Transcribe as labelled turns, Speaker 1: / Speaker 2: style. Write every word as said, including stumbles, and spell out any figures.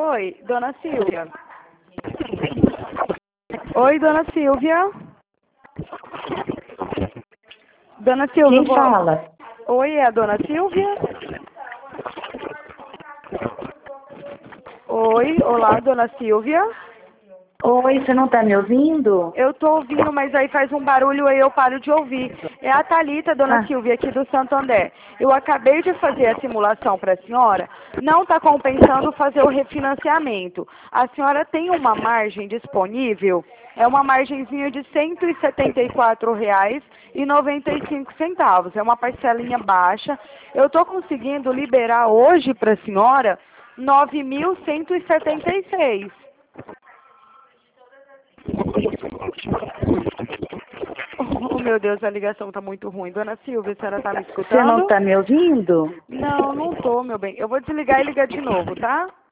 Speaker 1: Oi, dona Silvia. Oi, dona Silvia. Dona Silvia.
Speaker 2: Quem
Speaker 1: vou...
Speaker 2: fala?
Speaker 1: Oi, é a dona Silvia? Oi, olá, dona Silvia.
Speaker 2: Oi, você não tá me ouvindo?
Speaker 1: Eu tô ouvindo, mas aí faz um barulho aí eu paro de ouvir. É a Thalita, dona
Speaker 2: Ah,
Speaker 1: Silvia, aqui do Santander. Eu acabei de fazer a simulação para a senhora. Não está compensando fazer o refinanciamento. A senhora tem uma margem disponível? É uma margenzinha de cento e setenta e quatro reais e noventa e cinco centavos. É uma parcelinha baixa. Eu estou conseguindo liberar hoje para a senhora nove mil cento e setenta e seis. Oh, meu Deus, a ligação tá muito ruim. Dona Silvia, a senhora tá me
Speaker 2: você não
Speaker 1: escutando?
Speaker 2: tá me ouvindo?
Speaker 1: Não, não tô, meu bem. Eu vou desligar e ligar de novo, tá?